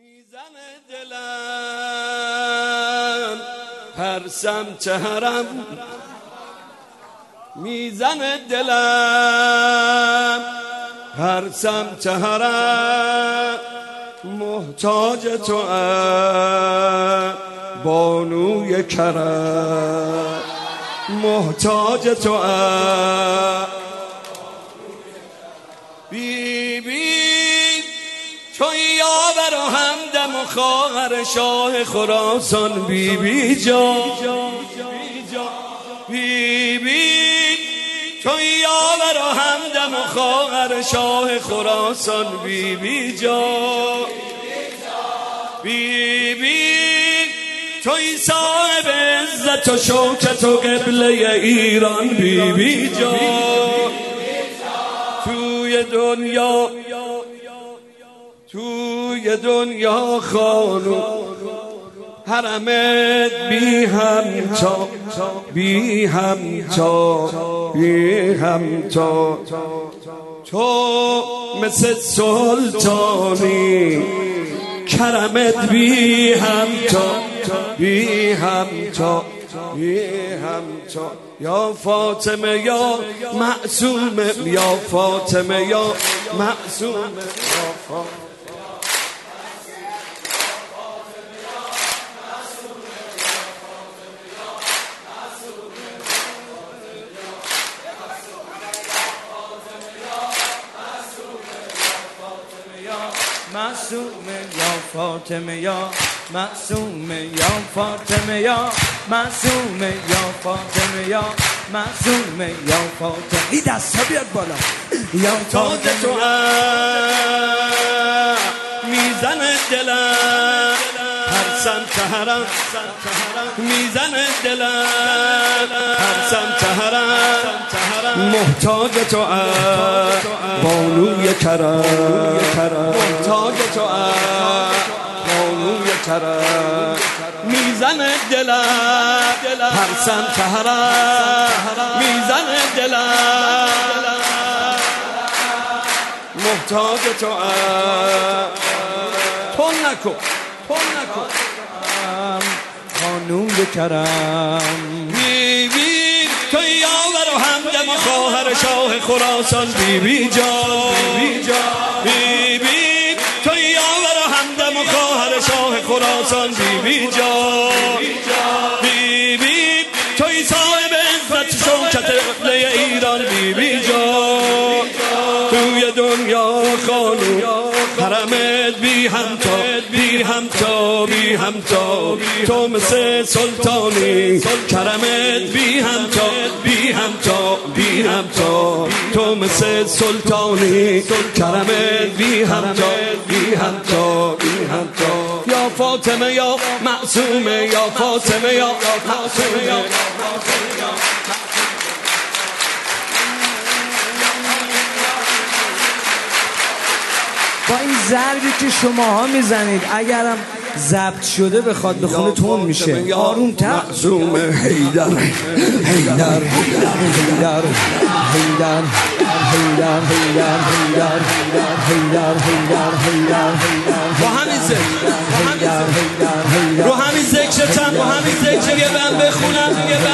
میزنه دلم هر سمت حرم، میزنه دلم هر سمت حرم، محتاج تو بانوی کرم، محتاج تو بی بی توی یاور و همدم و خواهر شاه خراسان، بی بی جان بی بی توی یاور و همدم و خواهر شاه خراسان، بی بی جان بی بی توی صاحب عزت و شوکت و قبله ایران، بی بی جان توی دنیا خانو حرمت بی همتا بی همتا بی همتا، تو مثل سلطانی کرمت بی همتا بی همتا بی همتا، یا فاطمه یا معصومه، یا فاطمه یا معصومه، یا فاطمه معصومه یا فاطمه یا معصومه یا فاطمه یا معصومه یا فاطمه یا معصومه یا فاطمه، این دستا بیاد بالا، یا تاج تو میزنه دلم هر سمت حرم، میزنه دلم هر سمت حرم، محتاج تو بانوی کرم، محتاج تو بانوی کرم، میزنه دلم هر سمت حرم، میزنه دلم محتاج تو پل نکن بانوی کرم، بی بی تو یاور و همدم و خواهر شاه خراسان، بی بی جان بی بی تو یاور و همدم و خواهر شاه خراسان، بی بی جان بی بی توی صاحب عزت شوکت قبله ایران، بی بی جان توی دنیا خانو حرمت بی همتا بی همتا بی همتا، تو مثل سلطانی کرمت بی همتا بی همتا بی همتا، تو مثل سلطانی کرمت بی همتا بی همتا بی همتا، یا فاطمه یا معصومه یا فاطمه یا معصومه یا با این ضربی که شماها میزنید اگرم ضبط شده بخواد بخونه تون میشه، آروم تر. معصومه حیدر حیدر حیدر حیدر حیدر حیدر حیدر حیدر با همین ذکر رو همین ذکرتم با همین ذکر یه بند بخونم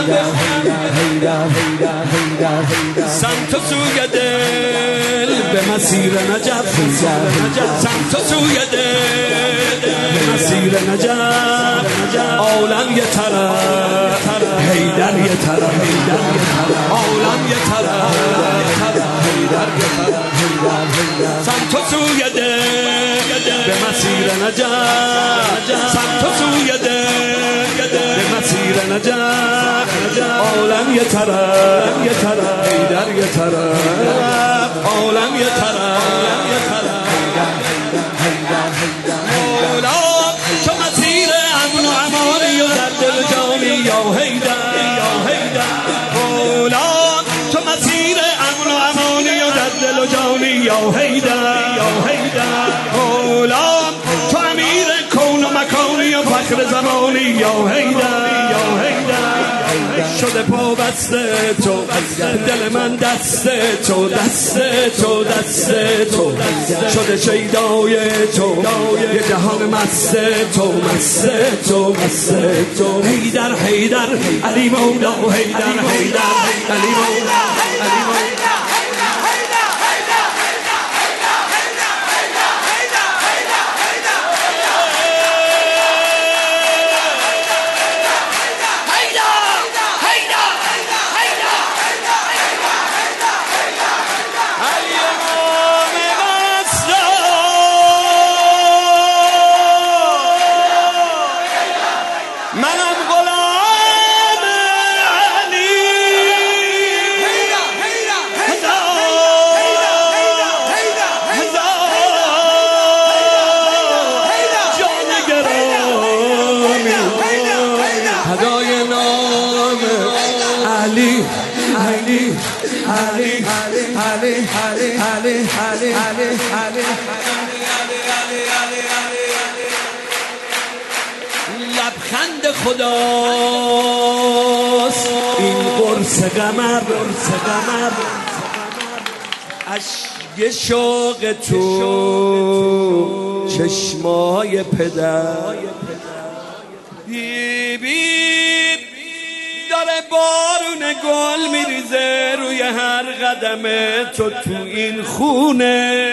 سمت سوی دل به مسیر نجف، سمت سوی دل به مسیر نجف، عالم یه طرف حیدر یه طرف، عالم یه طرف حیدر یه طرف، سمت سوی دل به مسیر نجف، سمت سوی دل به مسیر نجف، عالم یه طرف حیدر یه طرف، عالم یه طرف مولا تو مسیر امن و امانی و در دل جانی، یا حیدر مولا تو مسیر امن و امانی و در دل و جانی، یا حیدر مولا تو امیر کون و مکانی و فخر زمانی، یا حیدر شده پا بست تو، دل من دست تو، دست تو، دست تو شده شیدای تو، یه جهان مست تو، مست تو، مست تو. حیدر حیدر علی مولا، حیدر حیدر علی مولا، علی مولا. لبخند خداست این قرص قمر، اشک شوق تو، چشمای پدر. بی داره بارون گل میریزه روی هر قدم تو این خونه.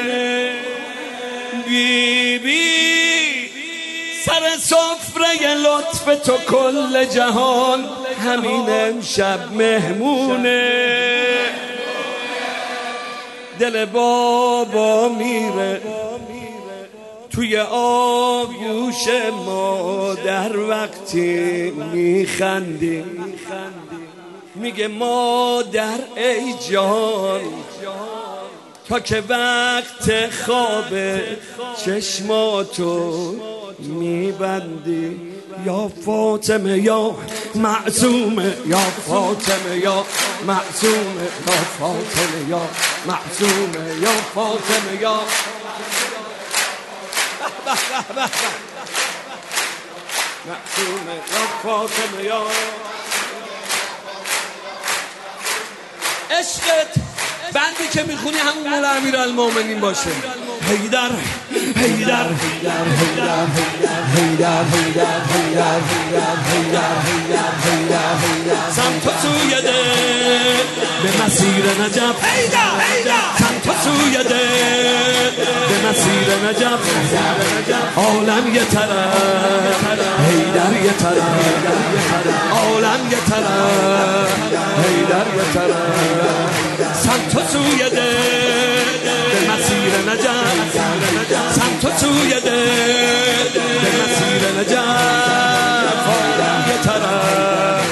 بی سر سفره لطف تو کل جهان همین امشب مهمونه. دل بابا میره توی آغوش مادر وقتی میخندی، میگه مادر ای جان تا که وقت خواب چشماتو میبندی. یا فاطمه یا معصومه، یا فاطمه یا معصومه، یا فاطمه یا معصومه، یا فاطمه یا معصومه، یا فاطمه یا. عشقت بندی که میخونی همون مولا امیرالمومنین باشه. حیدر حیدر حیدر حیدر حیدر حیدر حیدر حیدر سمت سوی دل به مسیر نجف، سمت سوی دل به مسیر نجف. عالم یه طرف، حیدر یه طرف، عالم یه طرف، حیدر یه طرف. سمت سوی دل به مسیر نجف، سمت سوی دل به مسیر نجف. عالم یه طرف،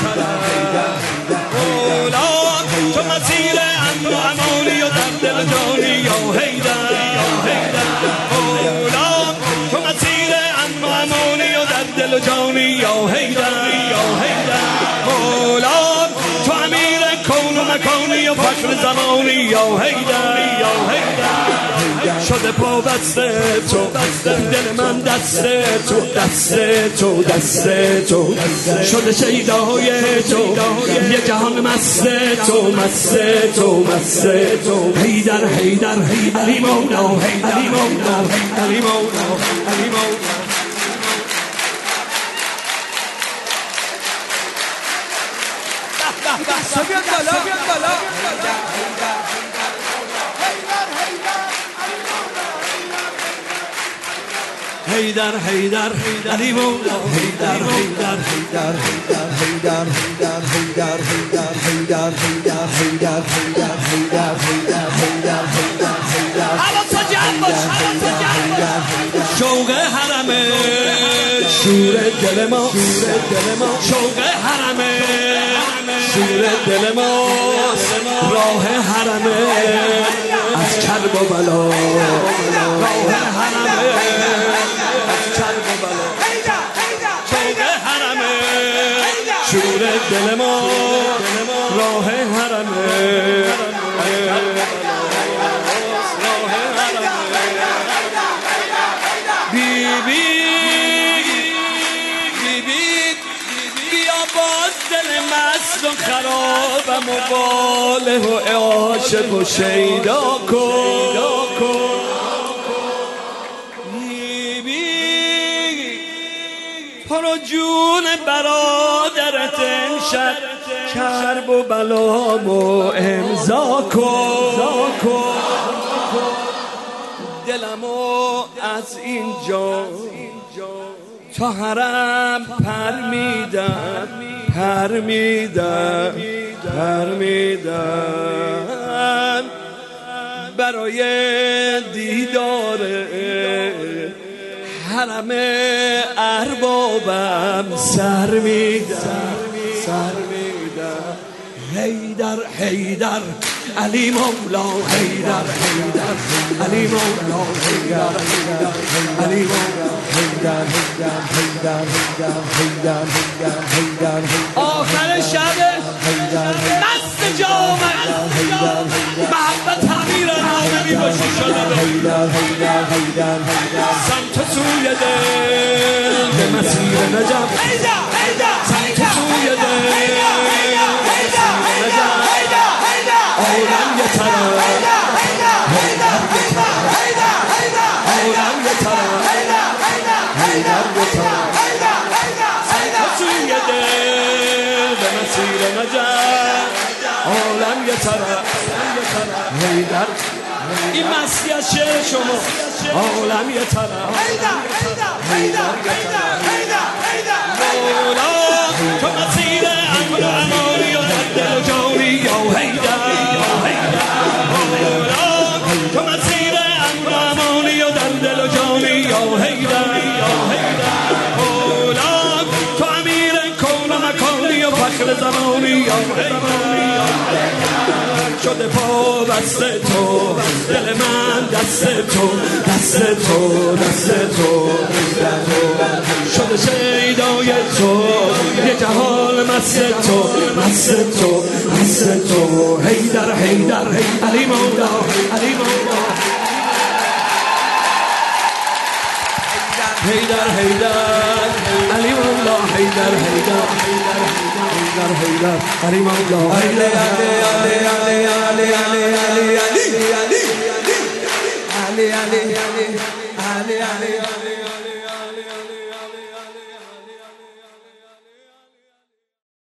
اولاد تو مسیر امن و امانی و در دل جانی یا حیدر، یا حیدر. اولاد تو مسیر امن و امانی و در دل جانی یا حیدر، یا حیدر. اولاد تو امیر کون و مکانی و فخر زمانی یا حیدر، یا حیدر. شده پا بست تو، دل من دست تو، دست تو، دست تو شده شیدای تو، یه جهان مست تو، مست تو، مست تو. حیدر حیدر علی مولا، علی مولا، علی مولا، علی مولا. بیاد بالا، بیاد بالا. حیدر حیدر علی مولا، حیدر حیدر حیدر حیدر حیدر حیدر حیدر حیدر حیدر حیدر حیدر حیدر حیدر حیدر حیدر. حواس جمع باش، حواس جمع باش. شوق حرمه شور دل ما، شوق حرمه شور دل ما. راه حرمه از کرب و بلا، راه حرمه شور دل ما، راه حرمه، راه حرمه. بی بی بیا باز دل مست مست و خرابم و واله و عاشق و شیدا کن پرو جون برادرت امشب کرب و بلامو امضا کن دلمو از اینجا تا حرم پر میدم برای دیدار حرم اربابم سر میدم حیدر علی مولا حیدر علی مولا علی مولا آخر شب مست جامد محبت تعمیر نامه میباشی شده سمت سوی دل به مسیر نجم سمت سوی دل عالم یه طرف عالم یه طرف سمت سوی دل به مسیر نجم عالم یه طرف حیدر این مستی از شعر شما عالم یه طرف مولا تو مسیر امر و امانی و دل و جانی یا حیدر مولا تو مسیر امر و امانی و دل و جانی یا حیدر مولا تو امیر کون و مکانی و فخر زمانی یا حیدر شده پا بست تو دل من دست تو شده شیدای تو یه جهان مست تو حیدر علی مولا حیدر علی مولا حیدر علی مولا علی